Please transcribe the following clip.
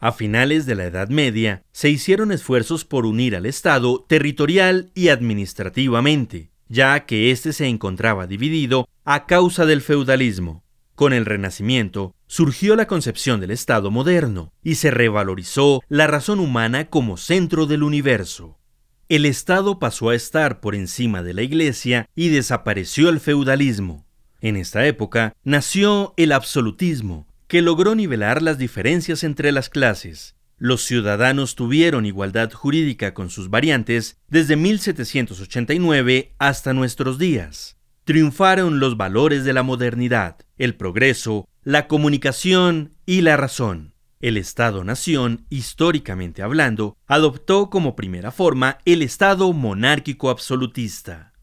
A finales de la Edad Media, se hicieron esfuerzos por unir al Estado territorial y administrativamente, ya que éste se encontraba dividido a causa del feudalismo. Con el Renacimiento, surgió la concepción del Estado moderno y se revalorizó la razón humana como centro del universo. El Estado pasó a estar por encima de la Iglesia y desapareció el feudalismo. En esta época nació el absolutismo, que logró nivelar las diferencias entre las clases. Los ciudadanos tuvieron igualdad jurídica con sus variantes desde 1789 hasta nuestros días. Triunfaron los valores de la modernidad, el progreso, la comunicación y la razón. El Estado-nación, históricamente hablando, adoptó como primera forma el Estado monárquico absolutista.